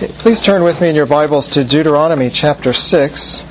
Okay, please turn with me in your Bibles to Deuteronomy chapter 6.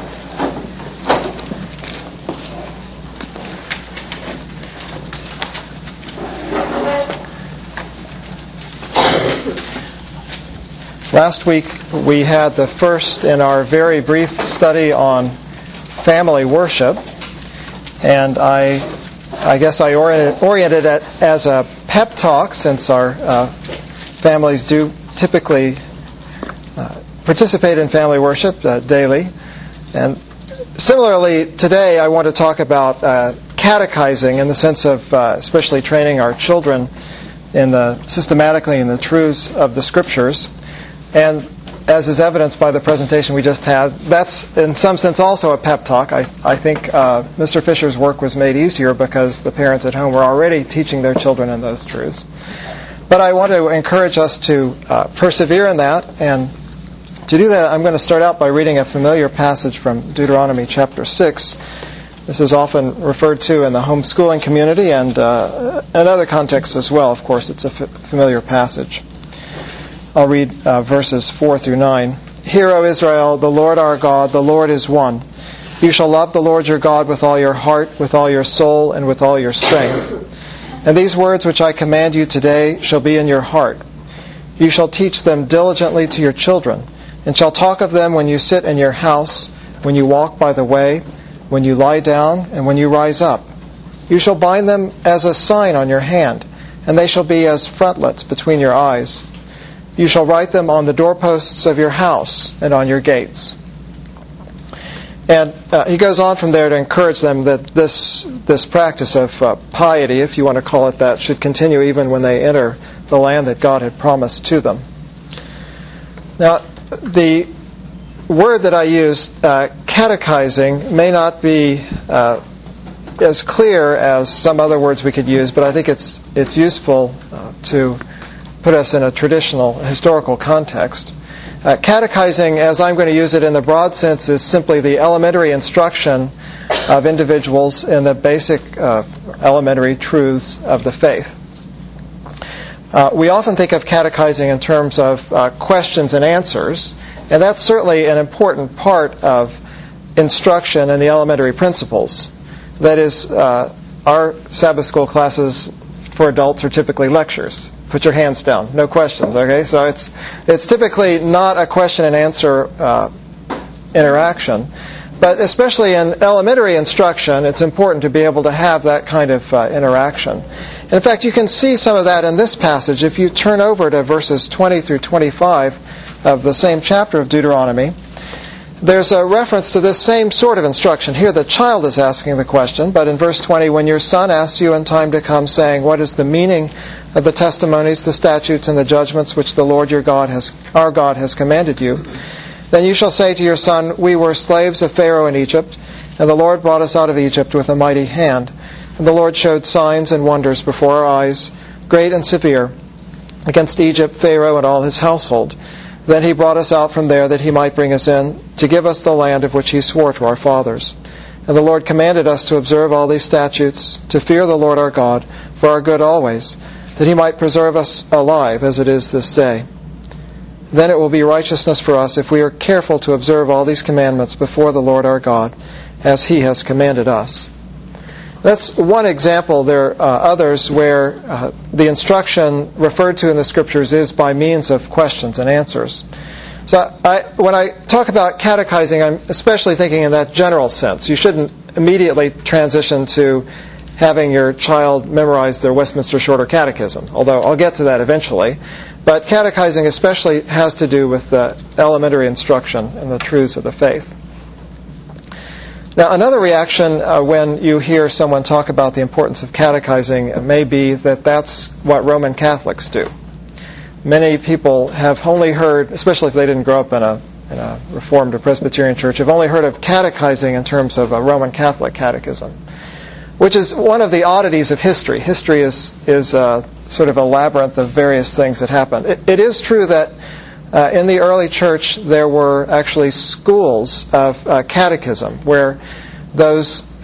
Last week we had the first in our very brief study on family worship, and I guess I oriented it as a pep talk, since our families do typically participate in family worship daily. And similarly, today I want to talk about catechizing in the sense of especially training our children systematically in the truths of the Scriptures. And as is evidenced by the presentation we just had, that's in some sense also a pep talk. I think Mr. Fisher's work was made easier because the parents at home were already teaching their children in those truths. But I want to encourage us to persevere in that, and to do that I'm going to start out by reading a familiar passage from Deuteronomy chapter 6. This is often referred to in the homeschooling community and in other contexts as well. Of course, it's a familiar passage. I'll read verses 4 through 9. Hear, O Israel, the Lord our God, the Lord is one. You shall love the Lord your God with all your heart, with all your soul, and with all your strength. And these words which I command you today shall be in your heart. You shall teach them diligently to your children, and shall talk of them when you sit in your house, when you walk by the way, when you lie down, and when you rise up. You shall bind them as a sign on your hand, and they shall be as frontlets between your eyes. You shall write them on the doorposts of your house and on your gates. And he goes on from there to encourage them that this practice of piety, if you want to call it that, should continue even when they enter the land that God had promised to them. Now, the word that I used, catechizing, may not be as clear as some other words we could use, but I think it's useful to put us in a traditional historical context. Catechizing, as I'm going to use it in the broad sense, is simply the elementary instruction of individuals in the basic elementary truths of the faith. We often think of catechizing in terms of questions and answers, and that's certainly an important part of instruction in the elementary principles. That is, our Sabbath school classes for adults are typically lectures. Put your hands down. No questions, okay? So it's typically not a question and answer interaction. But especially in elementary instruction, it's important to be able to have that kind of interaction. In fact, you can see some of that in this passage. If you turn over to verses 20 through 25 of the same chapter of Deuteronomy, there's a reference to this same sort of instruction. Here the child is asking the question, but in verse 20, when your son asks you in time to come, saying, what is the meaning of the testimonies, the statutes, and the judgments which the Lord our God has commanded you, then you shall say to your son, we were slaves of Pharaoh in Egypt, and the Lord brought us out of Egypt with a mighty hand. And the Lord showed signs and wonders before our eyes, great and severe, against Egypt, Pharaoh, and all his household. Then he brought us out from there that he might bring us in, to give us the land of which he swore to our fathers. And the Lord commanded us to observe all these statutes, to fear the Lord our God, for our good always, that he might preserve us alive as it is this day. Then it will be righteousness for us if we are careful to observe all these commandments before the Lord our God, as he has commanded us. That's one example. There are others where the instruction referred to in the Scriptures is by means of questions and answers. So when I talk about catechizing, I'm especially thinking in that general sense. You shouldn't immediately transition to having your child memorize their Westminster Shorter Catechism, although I'll get to that eventually. But catechizing especially has to do with the elementary instruction and the truths of the faith. Now, another reaction when you hear someone talk about the importance of catechizing may be that that's what Roman Catholics do. Many people have only heard, especially if they didn't grow up in a Reformed or Presbyterian church, have only heard of catechizing in terms of a Roman Catholic catechism, which is one of the oddities of history. History is sort of a labyrinth of various things that happened. It is true that in the early church there were actually schools of catechism where those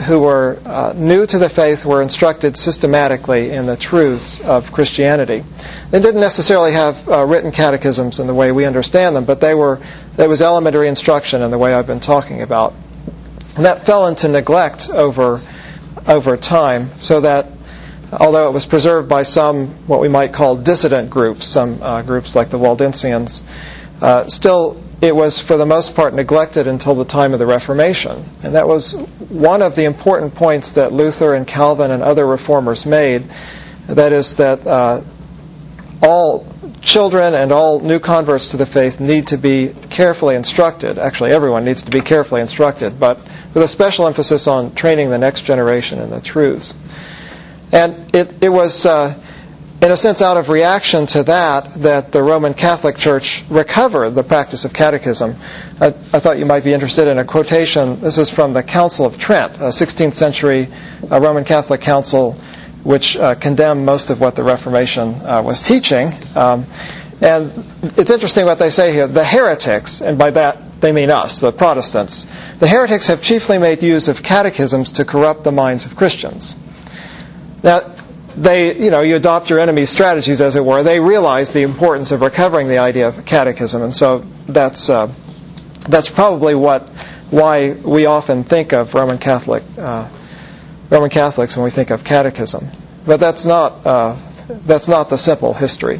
who were new to the faith were instructed systematically in the truths of Christianity. They didn't necessarily have written catechisms in the way we understand them, but it was elementary instruction in the way I've been talking about. And that fell into neglect over time, so that although it was preserved by some what we might call dissident groups, some groups like the Waldensians, still it was for the most part neglected until the time of the Reformation. And that was one of the important points that Luther and Calvin and other reformers made, that is that all children and all new converts to the faith need to be carefully instructed. Actually, everyone needs to be carefully instructed, but with a special emphasis on training the next generation in the truths. And it was, in a sense, out of reaction to that the Roman Catholic Church recovered the practice of catechism. I thought you might be interested in a quotation. This is from the Council of Trent, a 16th century Roman Catholic council which condemned most of what the Reformation was teaching. And it's interesting what they say here. The heretics, and by that they mean us, the Protestants, the heretics have chiefly made use of catechisms to corrupt the minds of Christians. Now, you adopt your enemy's strategies, as it were. They realize the importance of recovering the idea of catechism, and so that's probably why we often think of Roman Catholics when we think of catechism. But that's not the simple history.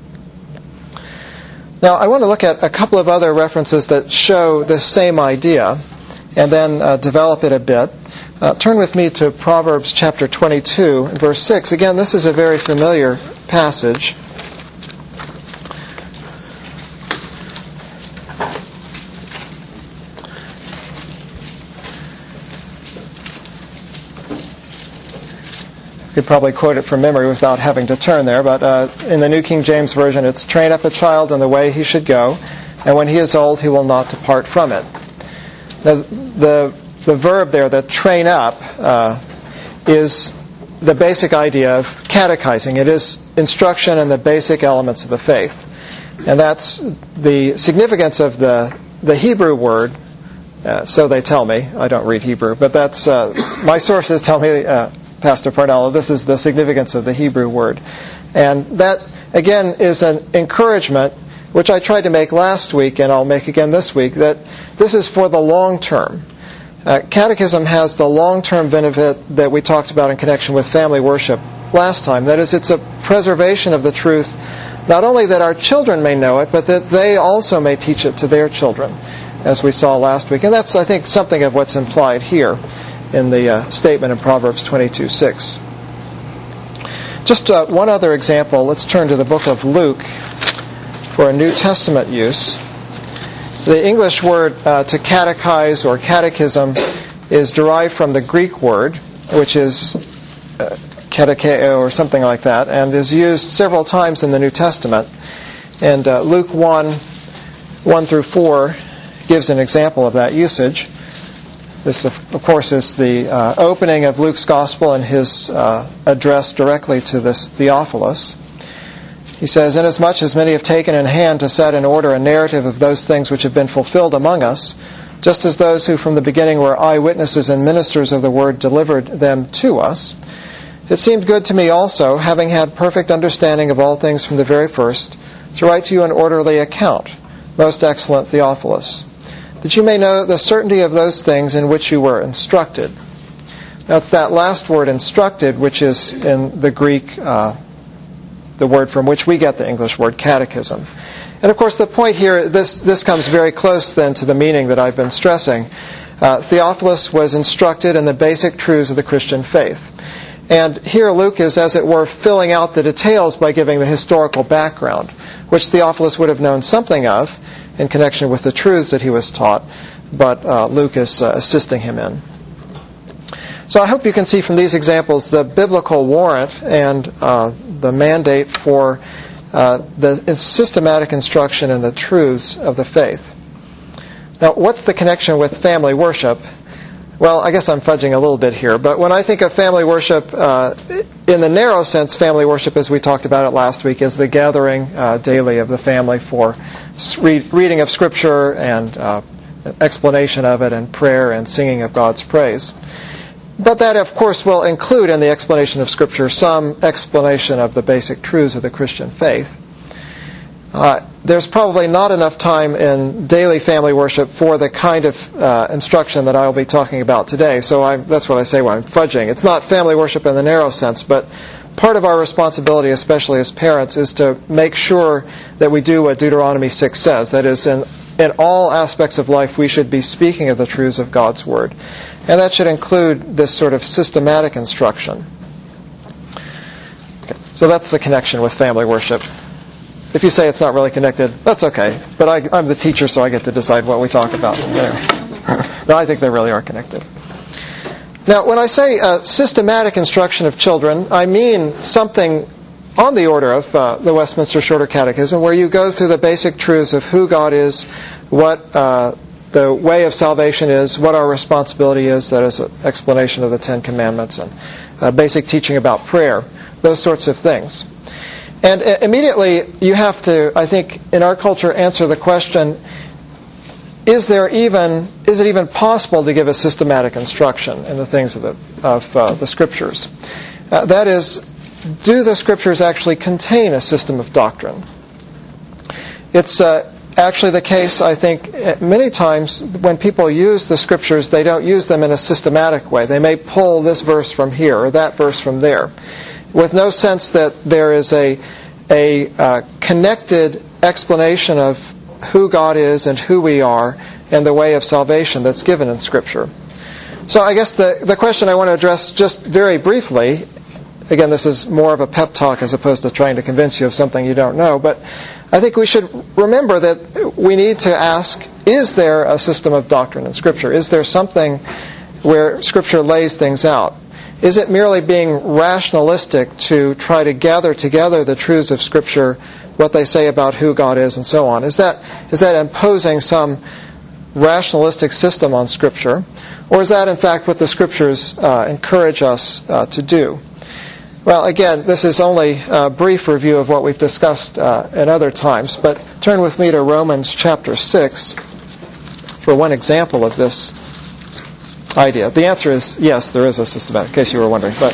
Now, I want to look at a couple of other references that show this same idea, and then develop it a bit. Turn with me to Proverbs chapter 22, verse 6. Again, this is a very familiar passage. Could probably quote it from memory without having to turn there, but in the New King James Version, it's, "Train up a child in the way he should go, and when he is old, he will not depart from it." Now, the verb there, the train up, is the basic idea of catechizing. It is instruction in the basic elements of the faith. And that's the significance of the Hebrew word, so they tell me. I don't read Hebrew, but that's my sources tell me, Pastor Parnello, this is the significance of the Hebrew word. And that, again, is an encouragement, which I tried to make last week, and I'll make again this week, that this is for the long term. Catechism has the long-term benefit that we talked about in connection with family worship last time. That is, it's a preservation of the truth, not only that our children may know it, but that they also may teach it to their children, as we saw last week. And that's, I think, something of what's implied here in the statement in Proverbs 22:6. Just one other example. Let's turn to the book of Luke for a New Testament use. The English word to catechize or catechism is derived from the Greek word, which is katecheo or something like that, and is used several times in the New Testament. And Luke 1 through 4 gives an example of that usage. This, of course, is the opening of Luke's Gospel and his address directly to this Theophilus. He says, "Inasmuch as many have taken in hand to set in order a narrative of those things which have been fulfilled among us, just as those who from the beginning were eyewitnesses and ministers of the word delivered them to us, it seemed good to me also, having had perfect understanding of all things from the very first, to write to you an orderly account, most excellent Theophilus, that you may know the certainty of those things in which you were instructed." Now it's that last word, instructed, which is in the Greek, the word from which we get the English word catechism. And of course the point here, this comes very close then to the meaning that I've been stressing. Theophilus was instructed in the basic truths of the Christian faith. And here Luke is, as it were, filling out the details by giving the historical background, which Theophilus would have known something of in connection with the truths that he was taught, but Luke is assisting him in. So I hope you can see from these examples the biblical warrant and the mandate for the systematic instruction in the truths of the faith. Now, what's the connection with family worship? Well, I guess I'm fudging a little bit here, but when I think of family worship, in the narrow sense, family worship, as we talked about it last week, is the gathering daily of the family for reading of Scripture and explanation of it and prayer and singing of God's praise. But that, of course, will include in the explanation of Scripture some explanation of the basic truths of the Christian faith. There's probably not enough time in daily family worship for the kind of instruction that I'll be talking about today. So that's what I say when I'm fudging. It's not family worship in the narrow sense, but part of our responsibility, especially as parents, is to make sure that we do what Deuteronomy 6 says. That is, in all aspects of life, we should be speaking of the truths of God's Word. And that should include this sort of systematic instruction. Okay, so that's the connection with family worship. If you say it's not really connected, that's okay. But I'm the teacher, so I get to decide what we talk about. No, I think they really are connected. Now, when I say systematic instruction of children, I mean something on the order of the Westminster Shorter Catechism, where you go through the basic truths of who God is, what the way of salvation is, what our responsibility is, that is an explanation of the Ten Commandments, and basic teaching about prayer, those sorts of things. And immediately you have to, I think, in our culture, answer the question, is it even possible to give a systematic instruction in the things of the Scriptures? That is, do the Scriptures actually contain a system of doctrine? It's actually the case, I think, many times when people use the Scriptures, they don't use them in a systematic way. They may pull this verse from here or that verse from there, with no sense that there is a connected explanation of who God is and who we are and the way of salvation that's given in Scripture. So I guess the question I want to address just very briefly, again, this is more of a pep talk as opposed to trying to convince you of something you don't know, but I think we should remember that we need to ask, is there a system of doctrine in Scripture? Is there something where Scripture lays things out? Is it merely being rationalistic to try to gather together the truths of Scripture, what they say about who God is, and so on? Is that imposing some rationalistic system on Scripture? Or is that, in fact, what the Scriptures encourage us to do? Well, again, this is only a brief review of what we've discussed at other times, but turn with me to Romans chapter 6 for one example of this idea. The answer is yes, there is a systematic, in case you were wondering. But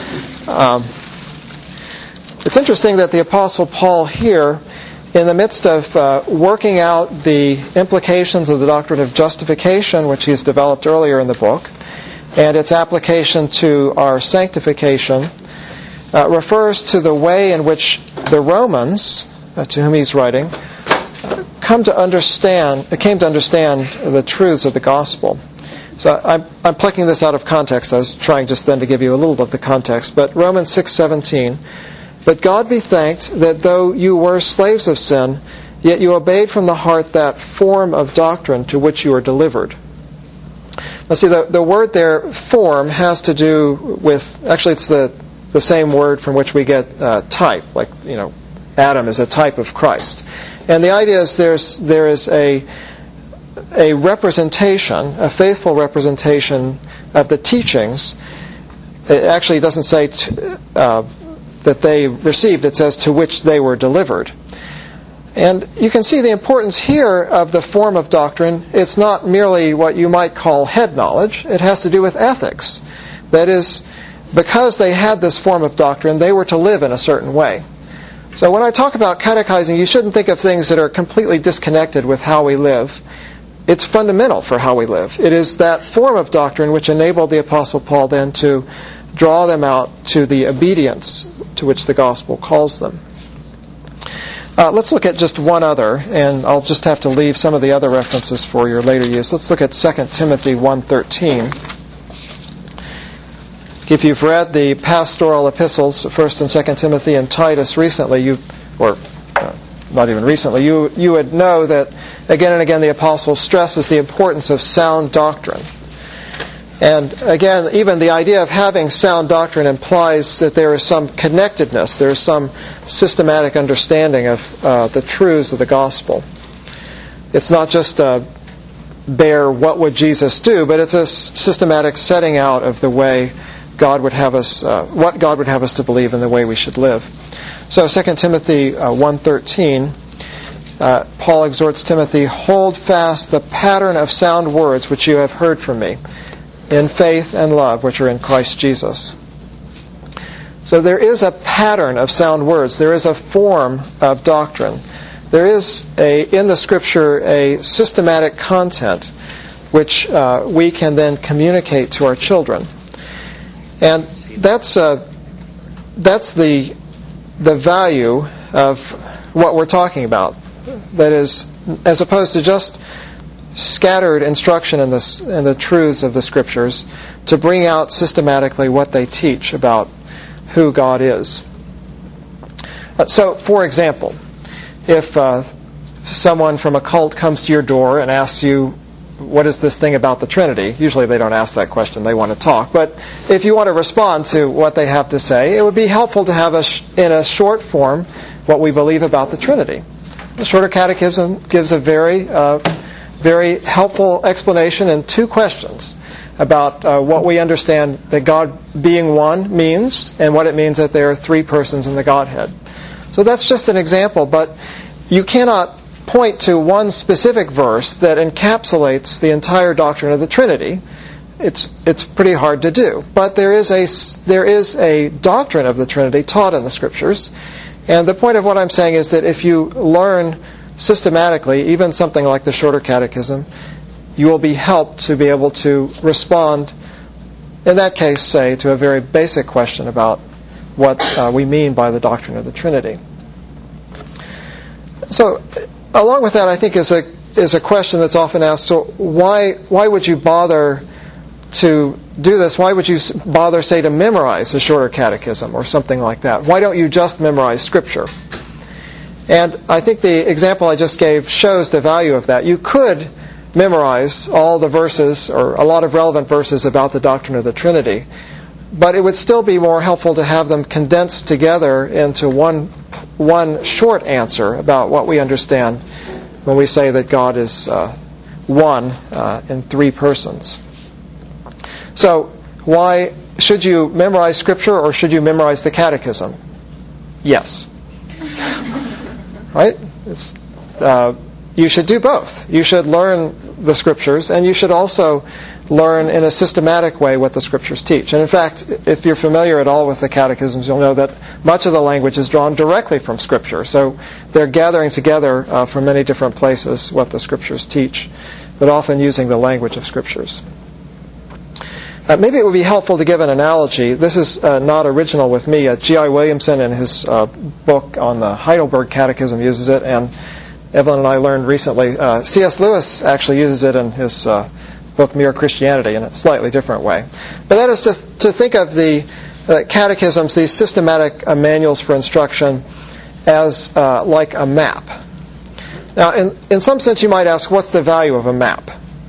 it's interesting that the Apostle Paul here, in the midst of working out the implications of the doctrine of justification, which he's developed earlier in the book, and its application to our sanctification, refers to the way in which the Romans, to whom he's writing, came to understand the truths of the gospel. So I'm plucking this out of context. I was trying just then to give you a little of the context. But Romans 6:17, "But God be thanked that though you were slaves of sin, yet you obeyed from the heart that form of doctrine to which you were delivered." Now see, the word there, form, has to do with, actually it's the same word from which we get type. Like, Adam is a type of Christ. And the idea is there is a representation, a faithful representation of the teachings. It actually doesn't say that they received, it says to which they were delivered. And you can see the importance here of the form of doctrine. It's not merely what you might call head knowledge. It has to do with ethics. That is, because they had this form of doctrine, they were to live in a certain way. So when I talk about catechizing, you shouldn't think of things that are completely disconnected with how we live. It's fundamental for how we live. It is that form of doctrine which enabled the Apostle Paul then to draw them out to the obedience to which the gospel calls them. Let's look at just one other, and I'll just have to leave some of the other references for your later use. Let's look at 2 Timothy 1:13. If you've read the pastoral epistles, 1 and 2 Timothy and Titus recently, not even recently, you would know that again and again the apostle stresses the importance of sound doctrine. And again, even the idea of having sound doctrine implies that there is some connectedness, there is some systematic understanding of the truths of the gospel. It's not just a bare what would Jesus do, but it's a systematic setting out of the way God would have us, what God would have us to believe and the way we should live. So 2 Timothy 1:13, Paul exhorts Timothy, "Hold fast the pattern of sound words which you have heard from me." in faith and love which are in Christ Jesus. So there is a pattern of sound words. There is a form of doctrine. There is in the Scripture a systematic content which we can then communicate to our children. And that's the value of what we're talking about. That is, as opposed to just scattered instruction in the truths of the Scriptures, to bring out systematically what they teach about who God is. So, for example, if someone from a cult comes to your door and asks you, what is this thing about the Trinity? Usually they don't ask that question, they want to talk. But if you want to respond to what they have to say, it would be helpful to have in a short form what we believe about the Trinity. The Shorter Catechism gives a very helpful explanation in 2 questions about what we understand that God being one means, and what it means that there are 3 persons in the Godhead. So that's just an example, but you cannot point to one specific verse that encapsulates the entire doctrine of the Trinity. It's pretty hard to do. But there is a doctrine of the Trinity taught in the Scriptures, and the point of what I'm saying is that if you learn systematically, even something like the Shorter Catechism, you will be helped to be able to respond, in that case, say, to a very basic question about what we mean by the doctrine of the Trinity. So, along with that, I think is a question that's often asked. So, why would you bother to do this? Why would you bother, say, to memorize the Shorter Catechism or something like that? Why don't you just memorize Scripture? And I think the example I just gave shows the value of that. You could memorize all the verses, or a lot of relevant verses about the doctrine of the Trinity, but it would still be more helpful to have them condensed together into one short answer about what we understand when we say that God is one in 3 persons. So, why should you memorize Scripture, or should you memorize the Catechism? Yes. Right? You should do both. You should learn the Scriptures, and you should also learn in a systematic way what the Scriptures teach. And in fact, if you're familiar at all with the catechisms, you'll know that much of the language is drawn directly from Scripture. So they're gathering together from many different places what the Scriptures teach, but often using the language of Scriptures. Maybe it would be helpful to give an analogy. This is not original with me. G.I. Williamson, in his book on the Heidelberg Catechism, uses it, and Evelyn and I learned recently, C.S. Lewis actually uses it in his book Mere Christianity in a slightly different way. But that is to think of the catechisms, these systematic manuals for instruction, as like a map. Now, in some sense, you might ask, what's the value of a map?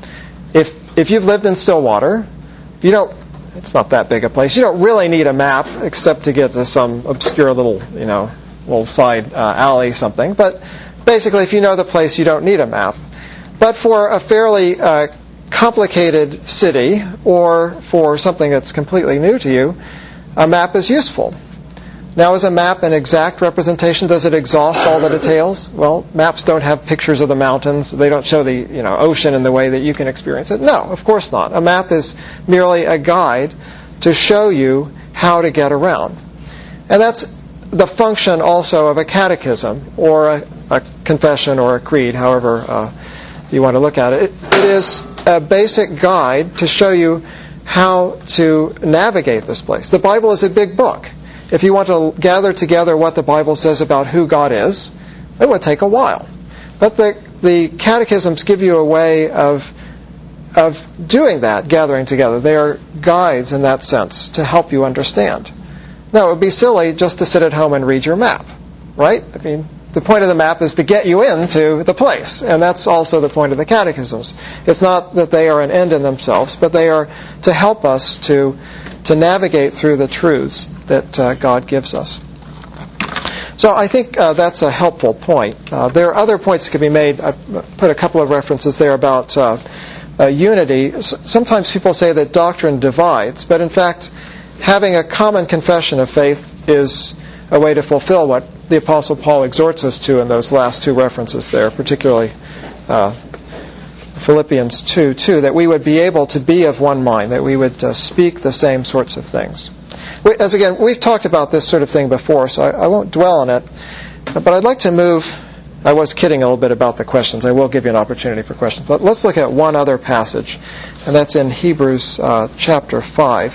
If you've lived in Stillwater, it's not that big a place. You don't really need a map except to get to some obscure little side alley something. But basically, if you know the place, you don't need a map. But for a fairly complicated city, or for something that's completely new to you, a map is useful. Now, is a map an exact representation? Does it exhaust all the details? Well, maps don't have pictures of the mountains. They don't show the ocean in the way that you can experience it. No, of course not. A map is merely a guide to show you how to get around. And that's the function also of a catechism, or a confession, or a creed, however you want to look at it. It is a basic guide to show you how to navigate this place. The Bible is a big book. If you want to gather together what the Bible says about who God is, it would take a while. But the catechisms give you a way of doing that, gathering together. They are guides in that sense to help you understand. Now, it would be silly just to sit at home and read your map, right? I mean, the point of the map is to get you into the place, and that's also the point of the catechisms. It's not that they are an end in themselves, but they are to help us to navigate through the truths that God gives us. So I think that's a helpful point. There are other points that can be made. I put a couple of references there about unity. Sometimes people say that doctrine divides, but in fact, having a common confession of faith is a way to fulfill what the Apostle Paul exhorts us to in those last 2 references there, particularly Philippians 2:2, that we would be able to be of one mind, that we would speak the same sorts of things. As again, we've talked about this sort of thing before, so I won't dwell on it, but I'd like to move. I was kidding a little bit about the questions. I will give you an opportunity for questions. But let's look at one other passage, and that's in Hebrews chapter 5.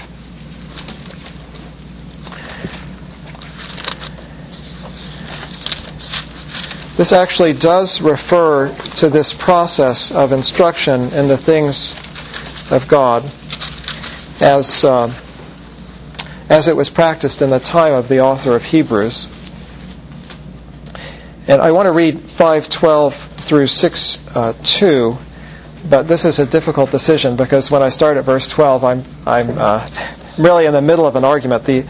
This actually does refer to this process of instruction in the things of God as it was practiced in the time of the author of Hebrews. And I want to read 5:12 through 6:2, but this is a difficult decision because when I start at verse 12, I'm really in the middle of an argument. The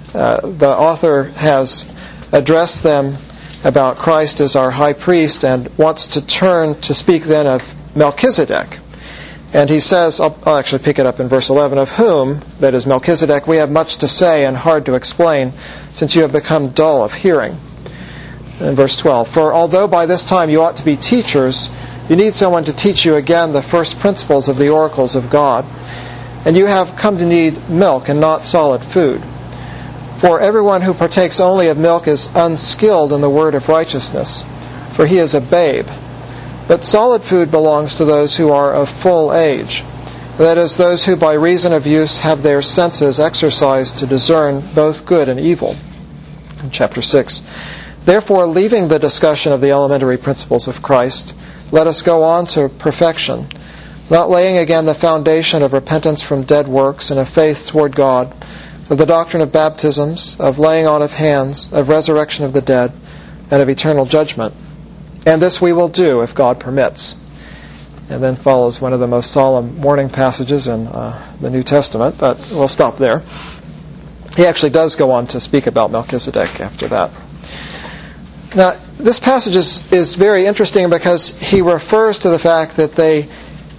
author has addressed them about Christ as our high priest and wants to turn to speak then of Melchizedek. And he says, I'll actually pick it up in verse 11, of whom, that is Melchizedek, we have much to say and hard to explain, since you have become dull of hearing. In verse 12, for although by this time you ought to be teachers, you need someone to teach you again the first principles of the oracles of God, and you have come to need milk and not solid food. For everyone who partakes only of milk is unskilled in the word of righteousness, for he is a babe. But solid food belongs to those who are of full age, that is, those who by reason of use have their senses exercised to discern both good and evil. In chapter 6, therefore, leaving the discussion of the elementary principles of Christ, let us go on to perfection, not laying again the foundation of repentance from dead works and of faith toward God, of the doctrine of baptisms, of laying on of hands, of resurrection of the dead, and of eternal judgment. And this we will do if God permits. And then follows one of the most solemn warning passages in the New Testament, but we'll stop there. He actually does go on to speak about Melchizedek after that. Now, this passage is very interesting because he refers to the fact that they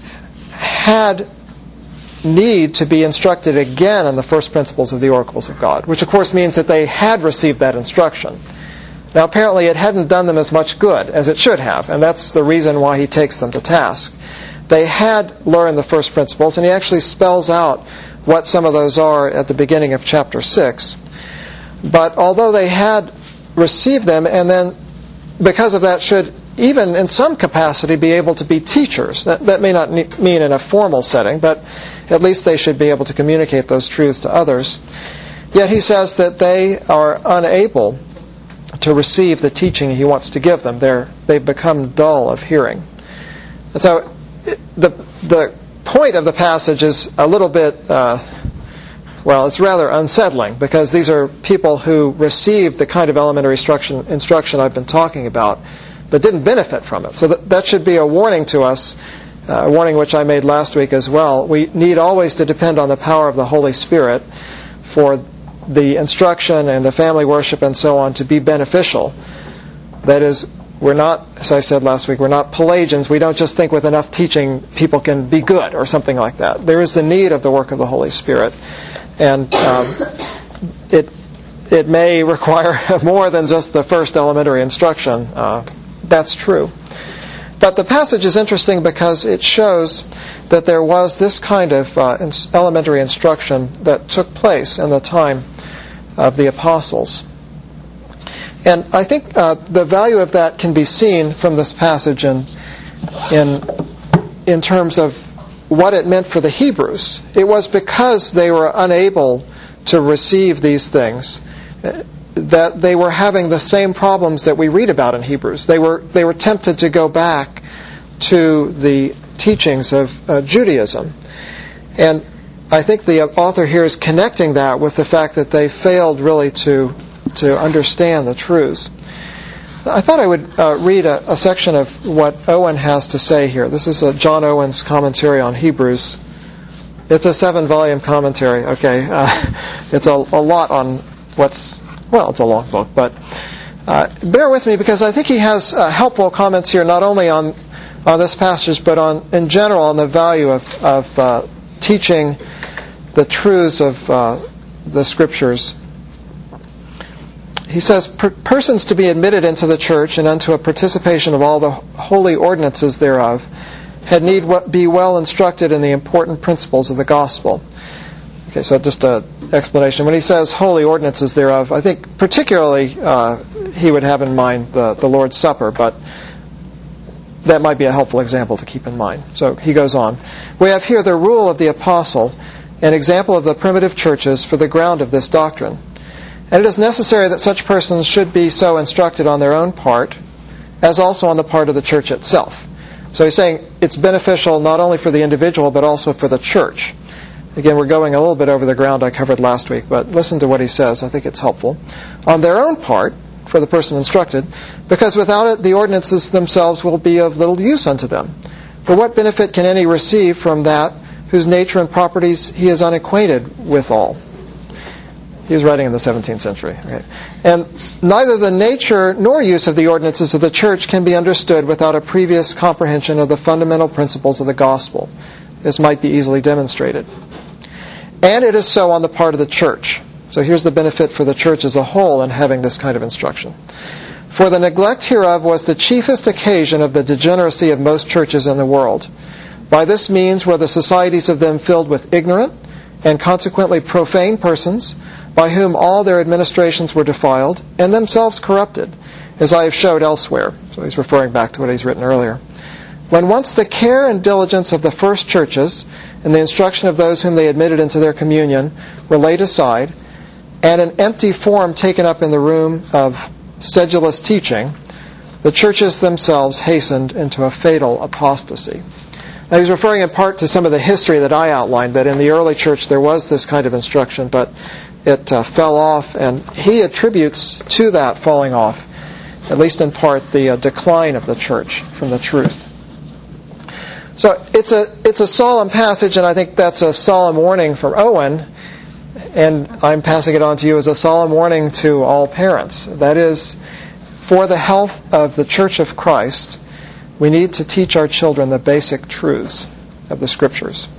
had need to be instructed again in the first principles of the oracles of God, which of course means that they had received that instruction. Now apparently it hadn't done them as much good as it should have, and that's the reason why he takes them to task. They had learned the first principles, and he actually spells out what some of those are at the beginning of chapter 6. But although they had received them, and then because of that should even in some capacity be able to be teachers. That may not mean in a formal setting, but at least they should be able to communicate those truths to others. Yet he says that they are unable to receive the teaching he wants to give them. They've become dull of hearing. And so the point of the passage is a little bit, it's rather unsettling, because these are people who received the kind of elementary instruction I've been talking about, but didn't benefit from it. So that should be a warning to us, a warning which I made last week as well. We need always to depend on the power of the Holy Spirit for the instruction and the family worship and so on to be beneficial. That is, we're not, as I said last week, we're not Pelagians. We don't just think with enough teaching people can be good or something like that. There is the need of the work of the Holy Spirit. And it may require more than just the first elementary instruction. That's true. But the passage is interesting because it shows that there was this kind of elementary instruction that took place in the time of the apostles. And I think the value of that can be seen from this passage in terms of what it meant for the Hebrews. It was because they were unable to receive these things that they were having the same problems that we read about in Hebrews. They were tempted to go back to the teachings of Judaism. And I think the author here is connecting that with the fact that they failed really to understand the truths. I thought I would read a section of what Owen has to say here. This is John Owen's commentary on Hebrews. It's a 7-volume commentary. Okay, it's a lot on it's a long book, but bear with me because I think he has helpful comments here, not only on this passage, but in general on the value of teaching the truths of the Scriptures. He says, persons to be admitted into the church and unto a participation of all the holy ordinances thereof had need be well instructed in the important principles of the gospel. Okay, so just an explanation. When he says holy ordinances thereof, I think particularly he would have in mind the Lord's Supper, but that might be a helpful example to keep in mind. So he goes on. We have here the rule of the apostle, an example of the primitive churches for the ground of this doctrine. And it is necessary that such persons should be so instructed on their own part, as also on the part of the church itself. So he's saying it's beneficial not only for the individual, but also for the church. Again, we're going a little bit over the ground I covered last week, but listen to what he says. I think it's helpful. On their own part, for the person instructed, because without it the ordinances themselves will be of little use unto them. For what benefit can any receive from that whose nature and properties he is unacquainted withal? He was writing in the 17th century. Okay. And neither the nature nor use of the ordinances of the church can be understood without a previous comprehension of the fundamental principles of the gospel. This might be easily demonstrated. And it is so on the part of the church. So here's the benefit for the church as a whole in having this kind of instruction. For the neglect hereof was the chiefest occasion of the degeneracy of most churches in the world. By this means were the societies of them filled with ignorant and consequently profane persons, by whom all their administrations were defiled and themselves corrupted, as I have showed elsewhere. So he's referring back to what he's written earlier. When once the care and diligence of the first churches and the instruction of those whom they admitted into their communion were laid aside, and an empty form taken up in the room of sedulous teaching, the churches themselves hastened into a fatal apostasy. Now he's referring in part to some of the history that I outlined, that in the early church there was this kind of instruction, but it fell off, and he attributes to that falling off, at least in part, the decline of the church from the truth. So it's a solemn passage, and I think that's a solemn warning from Owen, and I'm passing it on to you as a solemn warning to all parents. That is, for the health of the Church of Christ, we need to teach our children the basic truths of the Scriptures.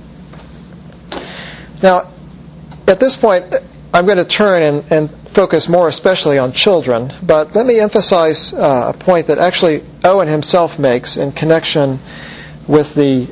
Now, at this point, I'm going to turn and focus more especially on children, but let me emphasize a point that actually Owen himself makes in connection with the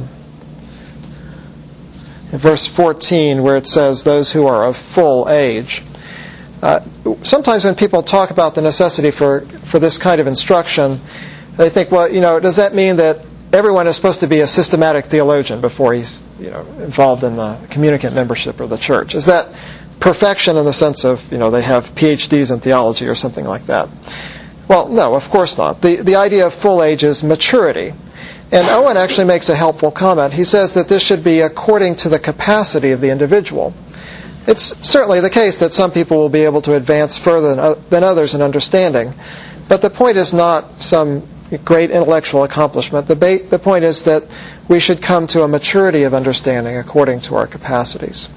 in verse 14, where it says, those who are of full age. Sometimes when people talk about the necessity for this kind of instruction, they think, well, does that mean that everyone is supposed to be a systematic theologian before he's involved in the communicant membership of the church? Is that perfection in the sense of, they have PhDs in theology or something like that? Well, no, of course not. The idea of full age is maturity. And Owen actually makes a helpful comment. He says that this should be according to the capacity of the individual. It's certainly the case that some people will be able to advance further than others in understanding. But the point is not some great intellectual accomplishment. The point is that we should come to a maturity of understanding according to our capacities.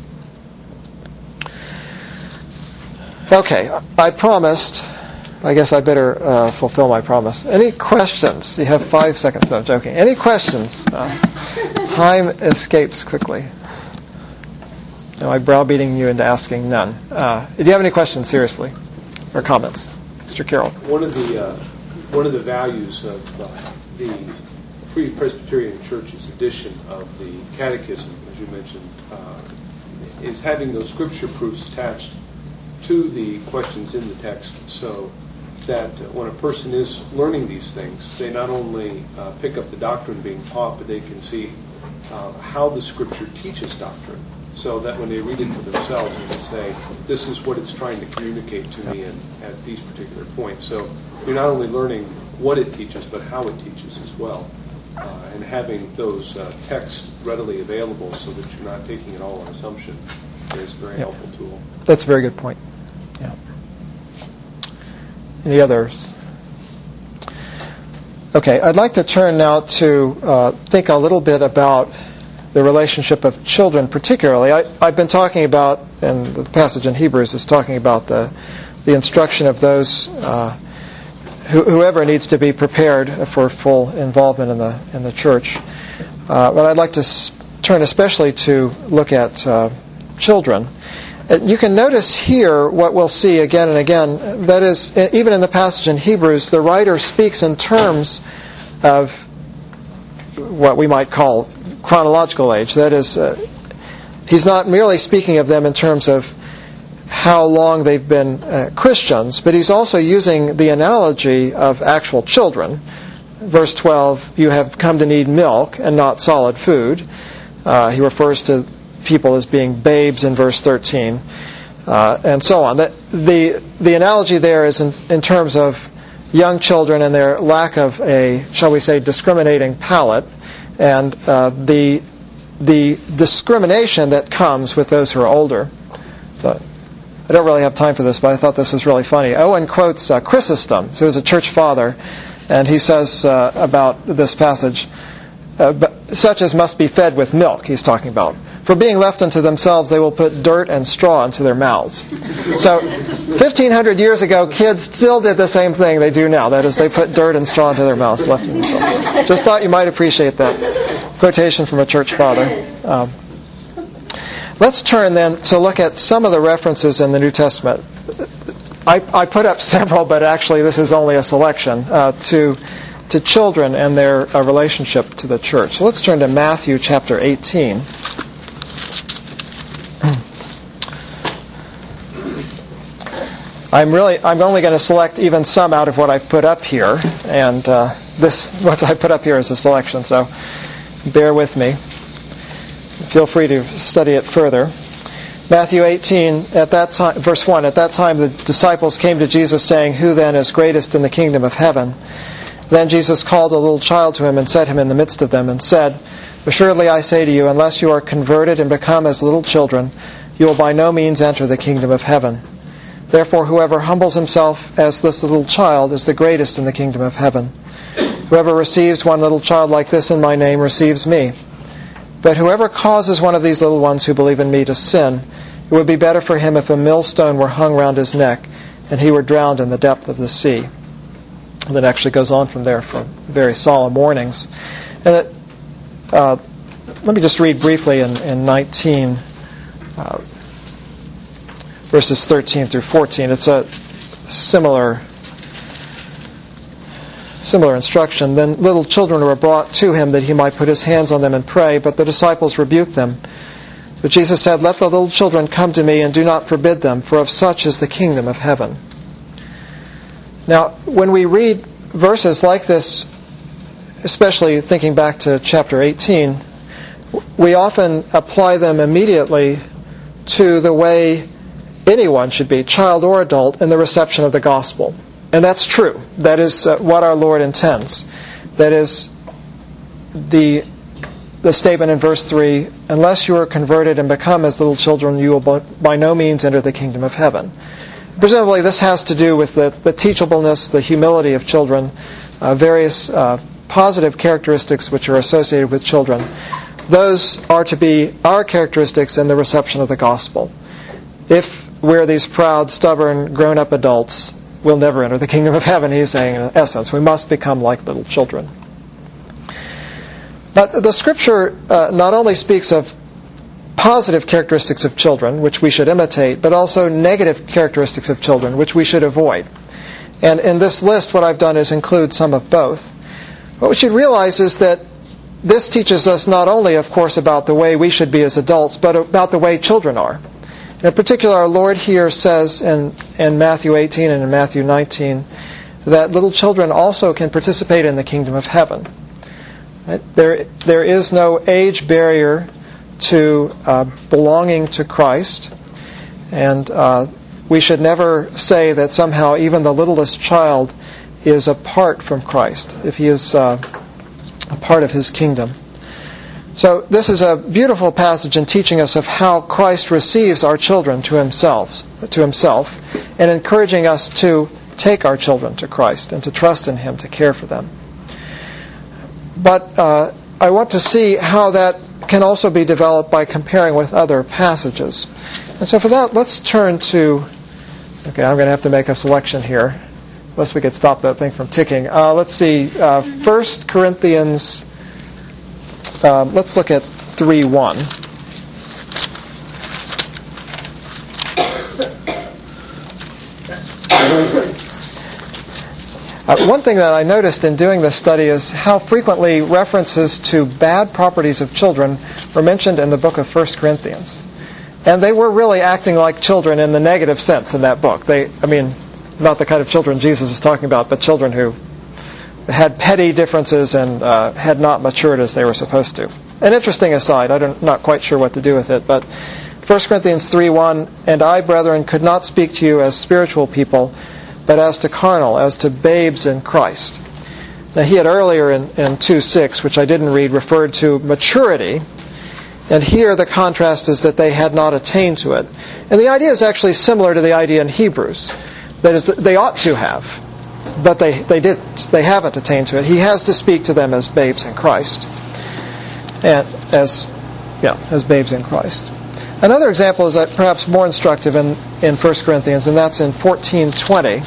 Okay, I promised. I guess I better fulfill my promise. Any questions? You have 5 seconds. No, I'm joking. Any questions? Time escapes quickly. Am I browbeating you into asking none? Do you have any questions, seriously, or comments? Mr. Carroll. One of the values of the Free Presbyterian Church's edition of the Catechism, as you mentioned, is having those scripture proofs attached to the questions in the text, so that when a person is learning these things, they not only pick up the doctrine being taught, but they can see how the Scripture teaches doctrine, so that when they read it for themselves, they can say, this is what it's trying to communicate to me at these particular points. So you're not only learning what it teaches, but how it teaches as well. And having those texts readily available so that you're not taking it all on assumption is a very helpful tool. That's a very good point. Yeah. Any others? Okay, I'd like to turn now to think a little bit about the relationship of children particularly. I've been talking about, and the passage in Hebrews is talking about the instruction of those whoever needs to be prepared for full involvement in the church. But I'd like to turn especially to look at children. You can notice here what we'll see again and again. That is, even in the passage in Hebrews, the writer speaks in terms of what we might call chronological age. That is, he's not merely speaking of them in terms of how long they've been Christians, but he's also using the analogy of actual children. Verse 12, you have come to need milk and not solid food. He refers to people as being babes in verse 13, and so on. The analogy there is in terms of young children and their lack of a, shall we say, discriminating palate, and the discrimination that comes with those who are older. So, I don't really have time for this, but I thought this was really funny. Owen quotes Chrysostom, who was a church father, and he says about this passage, such as must be fed with milk, he's talking about. For being left unto themselves, they will put dirt and straw into their mouths. So, 1,500 years ago, kids still did the same thing they do now. That is, they put dirt and straw into their mouths, left to themselves. Just thought you might appreciate that quotation from a church father. Let's turn then to look at some of the references in the New Testament. I put up several, but actually this is only a selection, to children and their relationship to the church. So let's turn to Matthew chapter 18. I'm only going to select even some out of what I've put up here, and what I put up here is a selection, so bear with me. Feel free to study it further. Matthew 18, at that time, verse 1, at that time the disciples came to Jesus saying, who then is greatest in the kingdom of heaven? Then Jesus called a little child to him and set him in the midst of them and said, assuredly I say to you, unless you are converted and become as little children, you will by no means enter the kingdom of heaven. Therefore whoever humbles himself as this little child is the greatest in the kingdom of heaven. Whoever receives one little child like this in my name receives me. But whoever causes one of these little ones who believe in me to sin, it would be better for him if a millstone were hung round his neck and he were drowned in the depth of the sea. And it actually goes on from there for very solemn warnings. And let me just read briefly in 19, verses 13 through 14. It's a similar instruction. Then little children were brought to him that he might put his hands on them and pray, but the disciples rebuked them. But Jesus said, let the little children come to me and do not forbid them, for of such is the kingdom of heaven. Now, when we read verses like this, especially thinking back to chapter 18, we often apply them immediately to the way anyone should be, child or adult, in the reception of the gospel. And that's true. That is what our Lord intends. That is the statement in verse 3, unless you are converted and become as little children, you will by no means enter the kingdom of heaven. Presumably this has to do with the teachableness, the humility of children, various positive characteristics which are associated with children. Those are to be our characteristics in the reception of the gospel. If we're these proud, stubborn, grown-up adults, we'll never enter the kingdom of heaven, he's saying in essence. We must become like little children. But the Scripture not only speaks of positive characteristics of children, which we should imitate, but also negative characteristics of children, which we should avoid. And in this list, what I've done is include some of both. What we should realize is that this teaches us not only, of course, about the way we should be as adults, but about the way children are. In particular, our Lord here says in Matthew 18 and in Matthew 19 that little children also can participate in the kingdom of heaven. Right? There is no age barrier to belonging to Christ, and we should never say that somehow even the littlest child is apart from Christ, if he is a part of his kingdom. So this is a beautiful passage in teaching us of how Christ receives our children to himself, and encouraging us to take our children to Christ and to trust in him to care for them. But I want to see how that can also be developed by comparing with other passages. And so for that, let's turn to... Okay, I'm going to have to make a selection here, unless we could stop that thing from ticking. Let's see, 1 Corinthians... let's look at 3:1. One thing that I noticed in doing this study is how frequently references to bad properties of children were mentioned in the book of 1 Corinthians. And they were really acting like children in the negative sense in that book. Not the kind of children Jesus is talking about, but children who had petty differences and had not matured as they were supposed to. An interesting aside, I'm not quite sure what to do with it, but 1 Corinthians 3:1, "And I, brethren, could not speak to you as spiritual people, but as to carnal, as to babes in Christ." Now he had earlier in 2:6, which I didn't read, referred to maturity, and here the contrast is that they had not attained to it. And the idea is actually similar to the idea in Hebrews. That is, that they ought to have, but they didn't. They haven't attained to it. He has to speak to them as babes in Christ. And as babes in Christ. Another example is perhaps more instructive in 1 Corinthians, and that's in 14:20.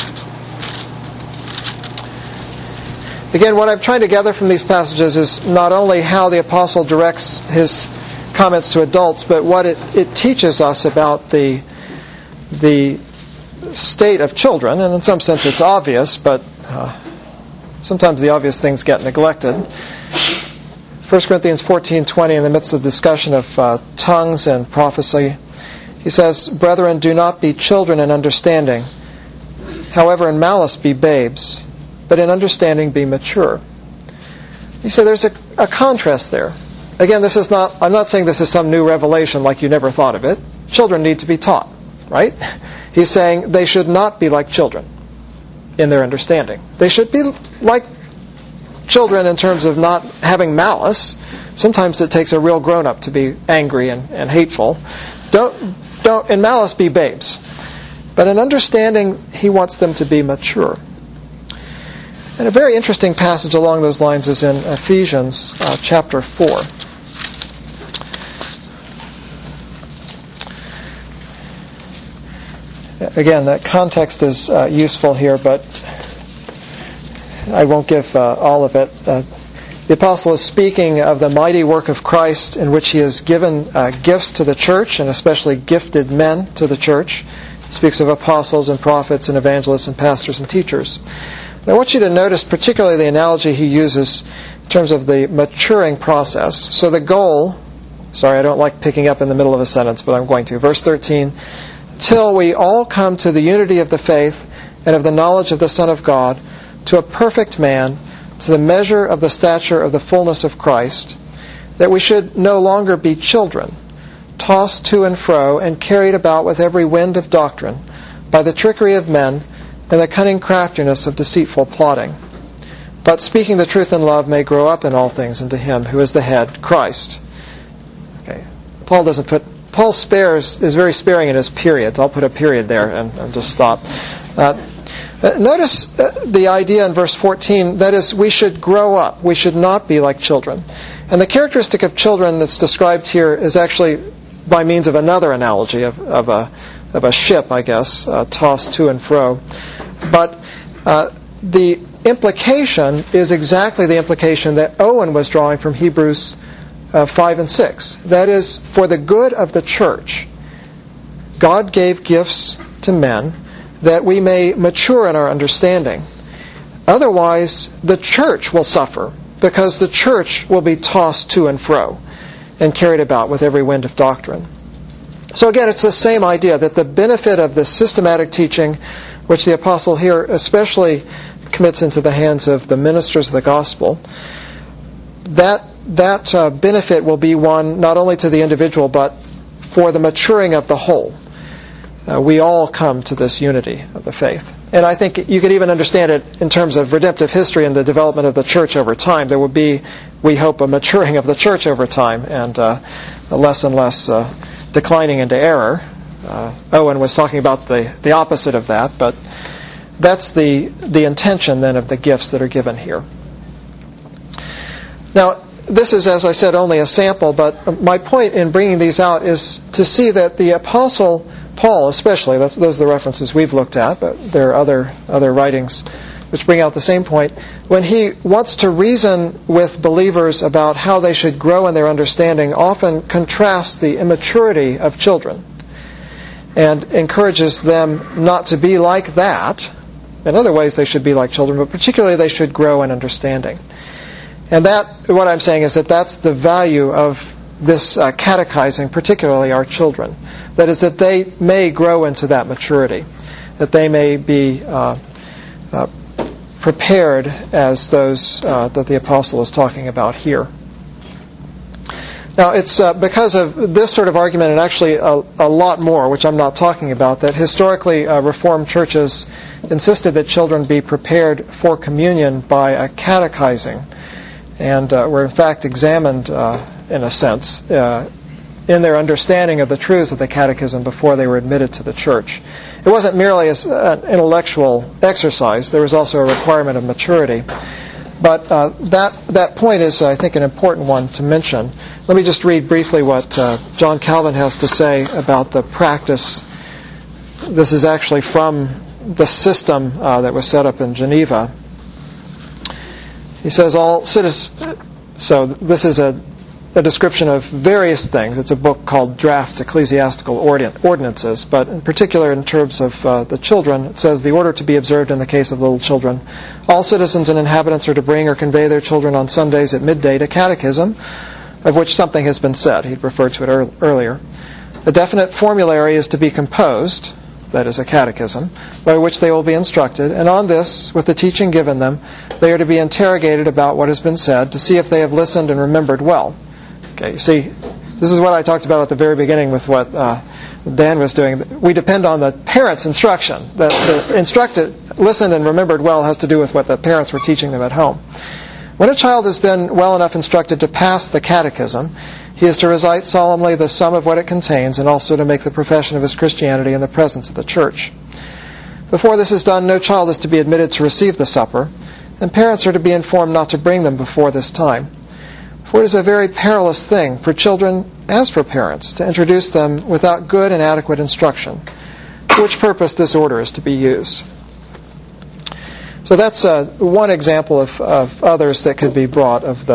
Again, what I'm trying to gather from these passages is not only how the apostle directs his comments to adults, but what it teaches us about the state of children. And in some sense it's obvious, but sometimes the obvious things get neglected. 1 Corinthians 14:20, in the midst of discussion of tongues and prophecy, he says, "Brethren, do not be children in understanding. However, in malice be babes, but in understanding be mature." You see, there's a contrast there. Again, I'm not saying this is some new revelation like you never thought of it. Children need to be taught, right? He's saying they should not be like children in their understanding. They should be like children in terms of not having malice. Sometimes it takes a real grown-up to be angry and hateful. Don't in malice be babes. But in understanding, he wants them to be mature. And a very interesting passage along those lines is in Ephesians chapter 4. Again, that context is useful here, but I won't give all of it. The apostle is speaking of the mighty work of Christ in which he has given gifts to the church, and especially gifted men to the church. He speaks of apostles and prophets and evangelists and pastors and teachers. And I want you to notice particularly the analogy he uses in terms of the maturing process. So the goal, I don't like picking up in the middle of a sentence, but I'm going to. Verse 13, "Till we all come to the unity of the faith and of the knowledge of the Son of God, to a perfect man, to the measure of the stature of the fullness of Christ, that we should no longer be children, tossed to and fro and carried about with every wind of doctrine, by the trickery of men and the cunning craftiness of deceitful plotting. But speaking the truth in love may grow up in all things into him who is the head, Christ." Okay. Paul is very sparing in his periods. I'll put a period there and just stop. Notice the idea in verse 14, that is, we should grow up. We should not be like children. And the characteristic of children that's described here is actually by means of another analogy of a ship, I guess, tossed to and fro. But the implication is exactly the implication that Owen was drawing from Hebrews 5 and 6. That is, for the good of the church, God gave gifts to men that we may mature in our understanding. Otherwise, the church will suffer, because the church will be tossed to and fro and carried about with every wind of doctrine. So again, it's the same idea, that the benefit of the systematic teaching, which the apostle here especially commits into the hands of the ministers of the gospel, that benefit will be one not only to the individual, but for the maturing of the whole. We all come to this unity of the faith. And I think you could even understand it in terms of redemptive history and the development of the church over time. There will be, we hope, a maturing of the church over time, and a less and less declining into error. Owen was talking about the opposite of that, but that's the intention then of the gifts that are given here. Now, this is, as I said, only a sample, but my point in bringing these out is to see that the apostle Paul, especially, those are the references we've looked at, but there are other writings which bring out the same point. When he wants to reason with believers about how they should grow in their understanding, often contrasts the immaturity of children and encourages them not to be like that, In other ways, they should be like children, but particularly they should grow in understanding. And what I'm saying is that that's the value of this catechizing, particularly our children. That is, that they may grow into that maturity, that they may be prepared as those that the apostle is talking about here. Now, it's because of this sort of argument, and actually a lot more, which I'm not talking about, that historically Reformed churches insisted that children be prepared for communion by a catechizing, and were in fact examined, in a sense, in their understanding of the truths of the catechism before they were admitted to the church. It wasn't merely an intellectual exercise. There was also a requirement of maturity. But that point is, I think, an important one to mention. Let me just read briefly what John Calvin has to say about the practice. This is actually from the system that was set up in Geneva. He says, all citizens... So this is a description of various things. It's a book called Draft Ecclesiastical Ordinances, but in particular in terms of the children, it says, the order to be observed in the case of little children. All citizens and inhabitants are to bring or convey their children on Sundays at midday to catechism, of which something has been said. He'd referred to it earlier. A definite formulary is to be composed, that is a catechism, by which they will be instructed, and on this, with the teaching given them, they are to be interrogated about what has been said to see if they have listened and remembered well. Okay, you see, this is what I talked about at the very beginning with what Dan was doing. We depend on the parents' instruction. The instructed, listened and remembered well has to do with what the parents were teaching them at home. When a child has been well enough instructed to pass the catechism, he is to recite solemnly the sum of what it contains and also to make the profession of his Christianity in the presence of the church. Before this is done, no child is to be admitted to receive the supper, and parents are to be informed not to bring them before this time. For it is a very perilous thing for children, as for parents, to introduce them without good and adequate instruction, for which purpose this order is to be used. So that's one example of others that could be brought of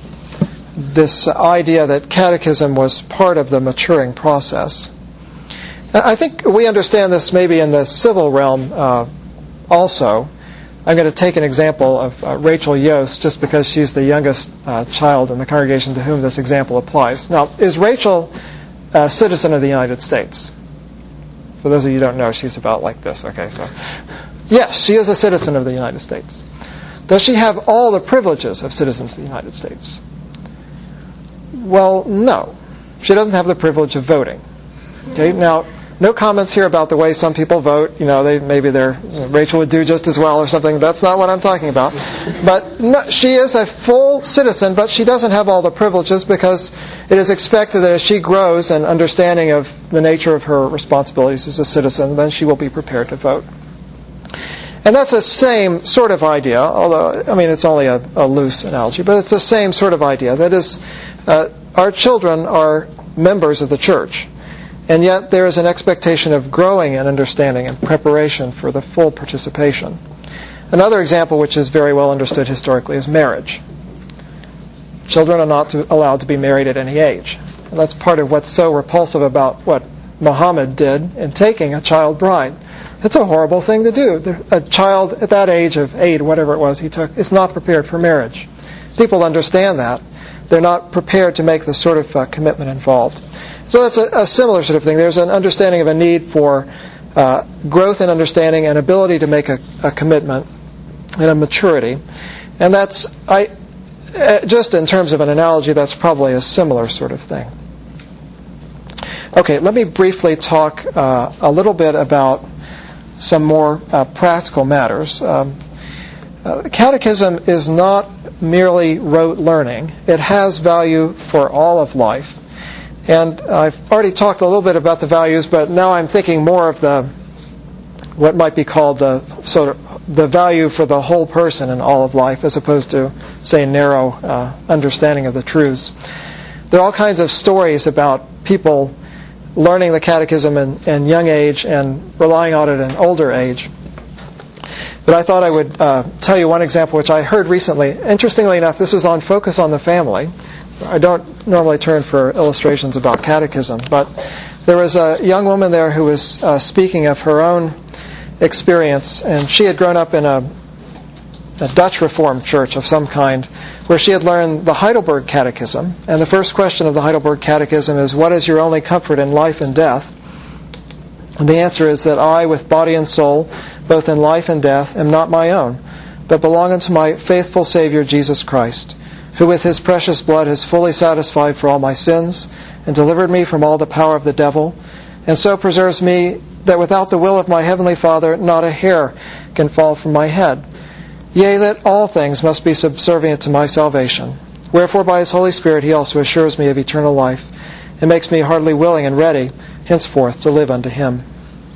this idea that catechism was part of the maturing process. I think we understand this maybe in the civil realm also. I'm going to take an example of Rachel Yost just because she's the youngest child in the congregation to whom this example applies. Now, is Rachel a citizen of the United States? For those of you who don't know, she's about like this. Okay, so yes, she is a citizen of the United States. Does she have all the privileges of citizens of the United States? Well, no. She doesn't have the privilege of voting. Okay, now, no comments here about the way some people vote. Rachel would do just as well or something. That's not what I'm talking about. But no, she is a full citizen, but she doesn't have all the privileges because it is expected that as she grows in understanding of the nature of her responsibilities as a citizen, then she will be prepared to vote. And that's the same sort of idea, although, it's only a loose analogy, but it's the same sort of idea. That is, our children are members of the church. And yet there is an expectation of growing in understanding and preparation for the full participation. Another example which is very well understood historically is marriage. Children are not allowed to be married at any age. And that's part of what's so repulsive about what Muhammad did in taking a child bride. It's a horrible thing to do. A child at that age of 8, whatever it was he took, is not prepared for marriage. People understand that. They're not prepared to make the sort of commitment involved. So that's a similar sort of thing. There's an understanding of a need for growth in understanding and ability to make a commitment and a maturity. And that's, just in terms of an analogy, that's probably a similar sort of thing. Okay, let me briefly talk a little bit about some more practical matters. Catechism is not merely rote learning. It has value for all of life. And I've already talked a little bit about the values, but now I'm thinking more of what might be called the value for the whole person in all of life, as opposed to, say, narrow understanding of the truths. There are all kinds of stories about people learning the catechism in young age and relying on it in older age. But I thought I would tell you one example which I heard recently. Interestingly enough, this was on Focus on the Family. I don't normally turn for illustrations about catechism, but there was a young woman there who was speaking of her own experience. And she had grown up in a Dutch Reformed church of some kind, where she had learned the Heidelberg Catechism. And the first question of the Heidelberg Catechism is, what is your only comfort in life and death? And the answer is that I, with body and soul, both in life and death, am not my own, but belong unto my faithful Savior Jesus Christ, who with his precious blood has fully satisfied for all my sins, and delivered me from all the power of the devil, and so preserves me that without the will of my heavenly Father not a hair can fall from my head. Yea, that all things must be subservient to my salvation. Wherefore by his Holy Spirit he also assures me of eternal life, and makes me heartily willing and ready henceforth to live unto him.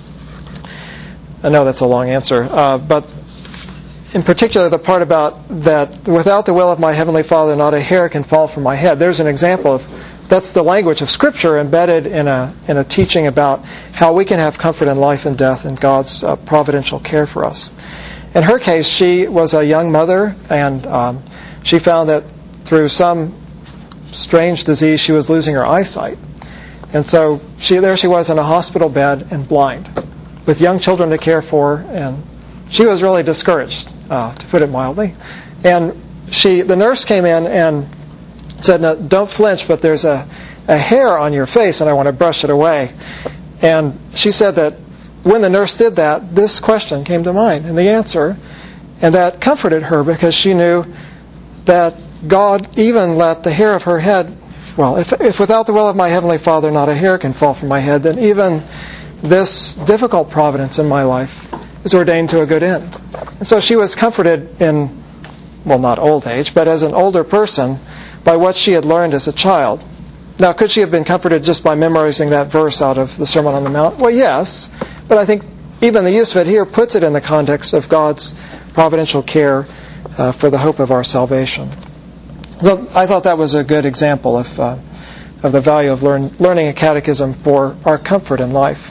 I know that's a long answer, but in particular the part about that without the will of my heavenly Father not a hair can fall from my head. There's an example of that's the language of Scripture embedded in a teaching about how we can have comfort in life and death and God's providential care for us. In her case, she was a young mother, and she found that through some strange disease she was losing her eyesight. And so there she was in a hospital bed and blind, with young children to care for, and she was really discouraged, to put it mildly. And the nurse came in and said, "No, don't flinch, but there's a hair on your face, and I want to brush it away." And she said that when the nurse did that, this question came to mind, and the answer, and that comforted her because she knew that God even let the hair of her head, well, if without the will of my heavenly Father not a hair can fall from my head, then even this difficult providence in my life is ordained to a good end. And so she was comforted in, well, not old age, but as an older person by what she had learned as a child. Now, could she have been comforted just by memorizing that verse out of the Sermon on the Mount? Well, yes, but I think even the use of it here puts it in the context of God's providential care for the hope of our salvation. So I thought that was a good example of the value of learning a catechism for our comfort in life.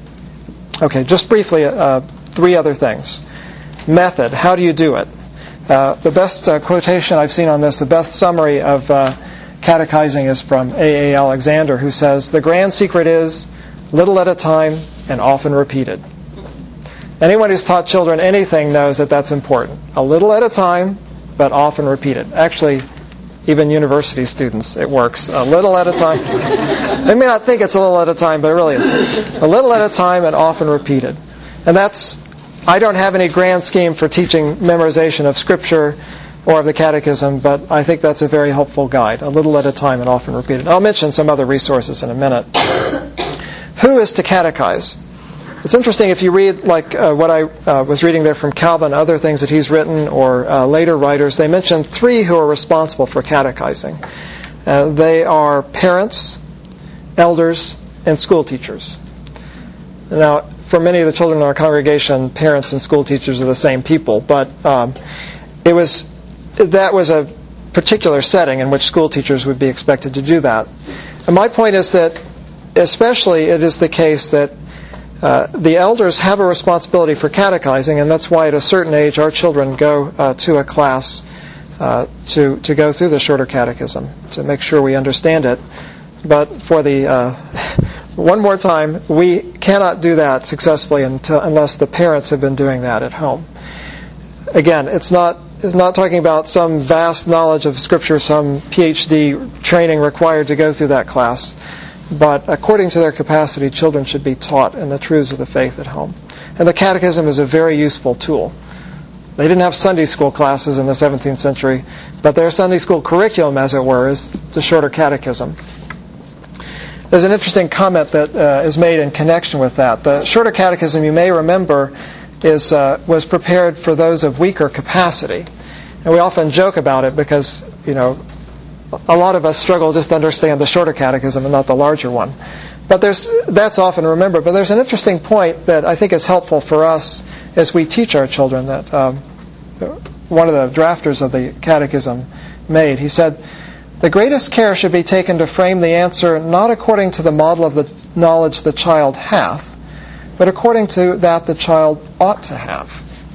Okay, just briefly, 3 other things. Method, how do you do it? The best quotation I've seen on this, the best summary of catechizing is from A.A. Alexander, who says, "The grand secret is little at a time and often repeated." Anyone who's taught children anything knows that that's important. A little at a time, but often repeated. Actually, even university students, it works. A little at a time. They may not think it's a little at a time, but it really is. A little at a time and often repeated. And I don't have any grand scheme for teaching memorization of Scripture or of the Catechism, but I think that's a very helpful guide. A little at a time and often repeated. I'll mention some other resources in a minute. Who is to catechize? It's interesting if you read like what I was reading there from Calvin, other things that he's written, or later writers, they mention 3 who are responsible for catechizing. They are parents, elders, and school teachers. Now, for many of the children in our congregation, parents and school teachers are the same people, but that was a particular setting in which school teachers would be expected to do that. And my point is that especially it is the case that the elders have a responsibility for catechizing, and that's why at a certain age our children go to a class to go through the shorter catechism, to make sure we understand it. But for the one more time, we cannot do that successfully unless the parents have been doing that at home. Again, it's not talking about some vast knowledge of Scripture, some PhD training required to go through that class. But according to their capacity, children should be taught in the truths of the faith at home. And the catechism is a very useful tool. They didn't have Sunday school classes in the 17th century, but their Sunday school curriculum, as it were, is the shorter catechism. There's an interesting comment that is made in connection with that. The shorter catechism, you may remember, was prepared for those of weaker capacity. And we often joke about it because, a lot of us struggle just to understand the shorter catechism and not the larger one. But that's often remembered. But there's an interesting point that I think is helpful for us as we teach our children that one of the drafters of the catechism made. He said, "The greatest care should be taken to frame the answer not according to the model of the knowledge the child hath, but according to that the child ought to have."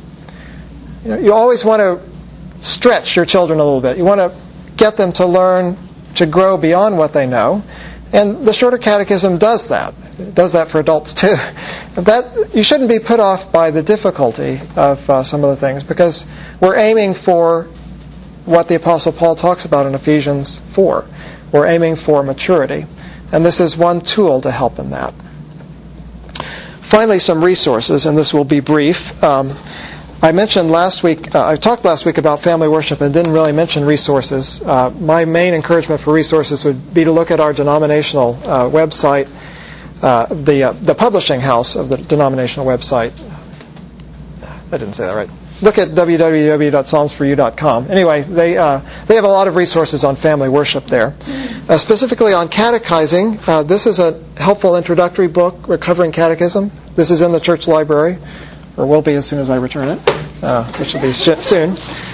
You always want to stretch your children a little bit. You want to get them to learn, to grow beyond what they know. And the shorter catechism does that. It does that for adults too. That you shouldn't be put off by the difficulty of some of the things, because we're aiming for what the Apostle Paul talks about in Ephesians 4. We're aiming for maturity, and this is one tool to help in that. Finally, some resources, and this will be brief. I mentioned last week, I talked last week about family worship and didn't really mention resources. My main encouragement for resources would be to look at our denominational website, the publishing house of the denominational website. I didn't say that right. Look at www.psalmsforyou.com. Anyway, they have a lot of resources on family worship there. Specifically on catechizing, this is a helpful introductory book, Recovering Catechism. This is in the church library, or will be as soon as I return it, which will be soon.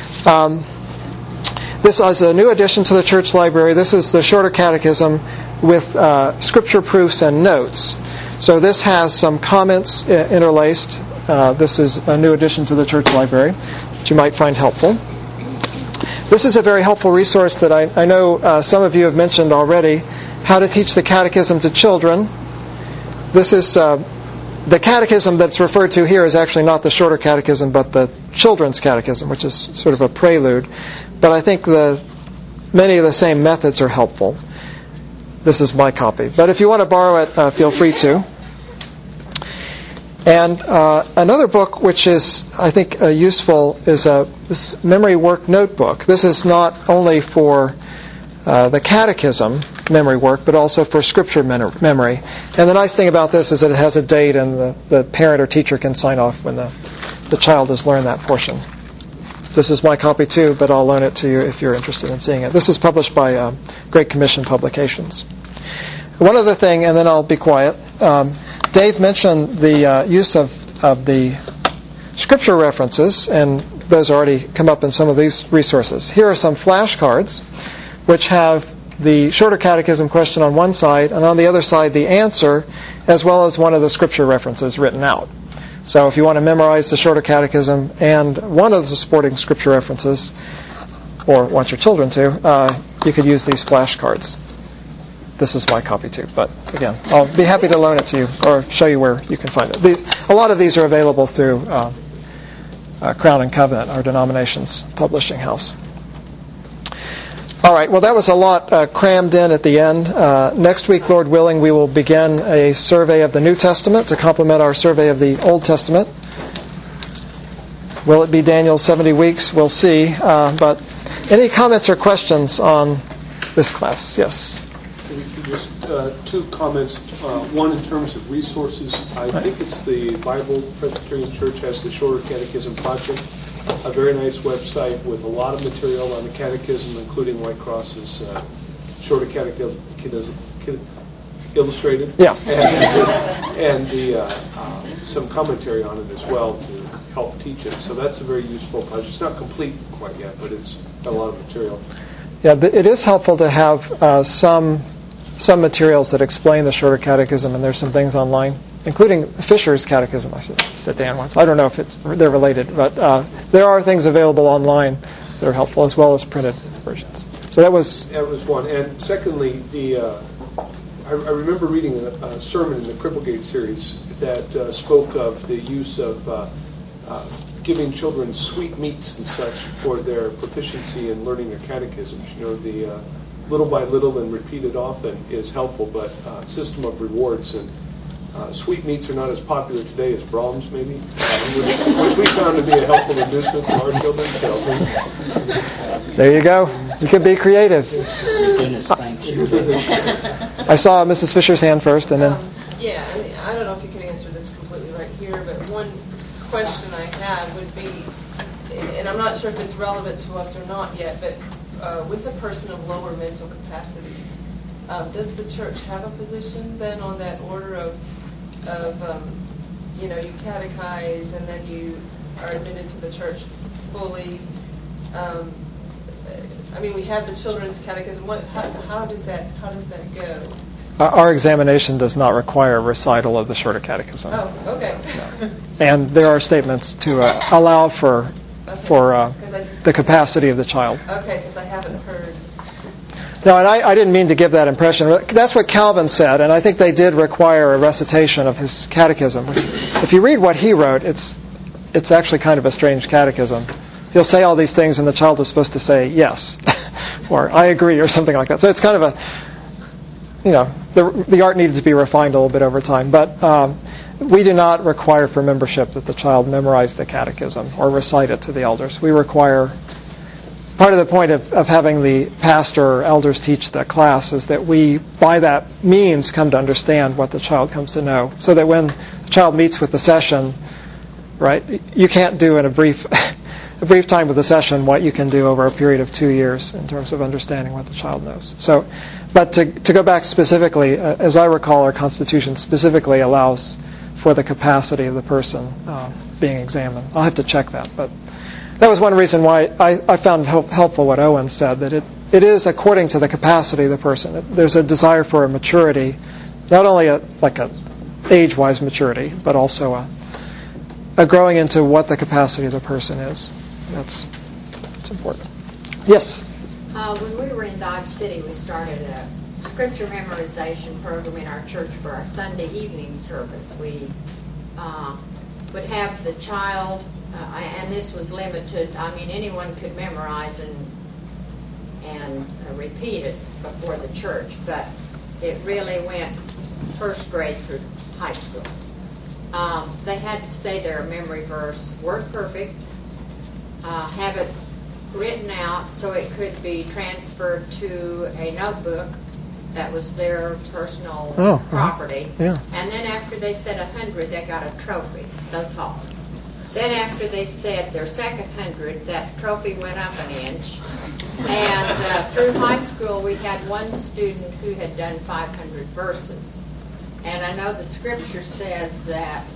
This is a new addition to the church library. This is the shorter catechism with scripture proofs and notes. So this has some comments interlaced. This is a new addition to the church library that you might find helpful. This is a very helpful resource that I know some of you have mentioned already, How to Teach the Catechism to Children. This is the catechism that's referred to here is actually not the shorter catechism, but the children's catechism, which is sort of a prelude. But I think many of the same methods are helpful. This is my copy. But if you want to borrow it, feel free to. And another book which is, I think, useful is this Memory Work Notebook. This is not only for the catechism memory work, but also for scripture memory. And the nice thing about this is that it has a date, and the parent or teacher can sign off when the child has learned that portion. This is my copy too, but I'll loan it to you if you're interested in seeing it. This is published by Great Commission Publications. One other thing, and then I'll be quiet. Dave mentioned the use of the scripture references, and those already come up in some of these resources. Here are some flashcards which have the shorter catechism question on one side, and on the other side the answer, as well as one of the scripture references written out. So if you want to memorize the shorter catechism and one of the supporting scripture references, or want your children to, you could use these flashcards. This is my copy too, but again, I'll be happy to loan it to you or show you where you can find it. A lot of these are available through Crown and Covenant, our denomination's publishing house. All right, well, that was a lot crammed in at the end. Next week, Lord willing, we will begin a survey of the New Testament to complement our survey of the Old Testament. Will it be Daniel's 70 weeks? We'll see. But any comments or questions on this class? Yes. Just two comments. One in terms of resources. I think it's the Bible Presbyterian Church has the Shorter Catechism Project, a very nice website with a lot of material on the catechism, including White Cross's Shorter Catechism Illustrated. Yeah. And some commentary on it as well to help teach it. So that's a very useful project. It's not complete quite yet, but it's got a lot of material. Yeah, it is helpful to have some materials that explain the shorter catechism, and there's some things online, including Fisher's catechism. I should sit down once. I don't know if they're related, but there are things available online that are helpful, as well as printed versions. So that was one. And secondly, I remember reading a sermon in the Cripplegate series that spoke of the use of giving children sweetmeats and such for their proficiency in learning their catechisms. You know, the little by little and repeated often is helpful, but system of rewards, and sweetmeats are not as popular today as Brahms, maybe, which we found to be a helpful inducement for our children. So. There you go. You can be creative. Goodness, thank you. I saw Mrs. Fisher's hand first, and then... Yeah, and I don't know if you can answer this completely right here, but one question I have would be, and I'm not sure if it's relevant to us or not yet, but with a person of lower mental capacity, does the church have a position then on that order of you catechize and then you are admitted to the church fully? We have the children's catechism. How does that go? Our examination does not require a recital of the shorter catechism. Oh, okay. No. And there are statements to allow for the capacity of the child. Okay, because I haven't heard. No, and I didn't mean to give that impression. That's what Calvin said, and I think they did require a recitation of his catechism. If you read what he wrote, it's actually kind of a strange catechism. He'll say all these things, and the child is supposed to say yes, or I agree, or something like that. So it's kind of the art needed to be refined a little bit over time. But we do not require for membership that the child memorize the catechism or recite it to the elders. We require, part of the point of having the pastor or elders teach the class is that we, by that means, come to understand what the child comes to know. So that when the child meets with the session, right, you can't do in a brief time with the session what you can do over a period of 2 years in terms of understanding what the child knows. So, but to go back specifically, as I recall, our Constitution specifically allows for the capacity of the person being examined. I'll have to check that, but that was one reason why I found helpful what Owen said, that it is according to the capacity of the person. There's a desire for a maturity, not only a age-wise maturity, but also a growing into what the capacity of the person is. That's important. Yes? When we were in Dodge City, we started a scripture memorization program in our church for our Sunday evening service. We would have the child, and this was limited. I mean, anyone could memorize and repeat it before the church, but it really went first grade through high school. They had to say their memory verse, word perfect, have it written out so it could be transferred to a notebook that was their personal property. Yeah. And then after they said 100, they got a trophy, so tall. Then after they said their second 100, that trophy went up an inch. And through high school, we had one student who had done 500 verses. And I know the scripture says that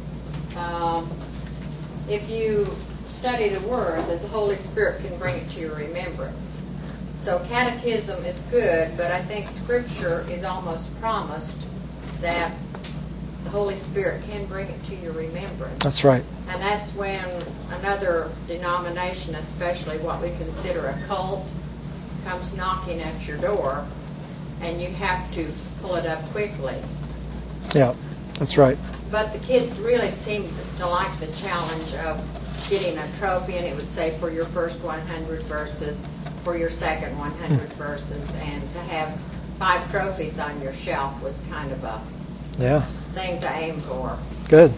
if you study the Word, that the Holy Spirit can bring it to your remembrance. So catechism is good, but I think Scripture is almost promised that the Holy Spirit can bring it to your remembrance. That's right. And that's when another denomination, especially what we consider a cult, comes knocking at your door, and you have to pull it up quickly. Yeah, that's right. But the kids really seemed to like the challenge of getting a trophy, and it would say for your first 100 verses, for your second 100 verses, and to have 5 trophies on your shelf was kind of a thing to aim for. Good.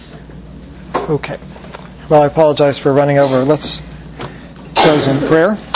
Okay. Well, I apologize for running over. Let's close in prayer.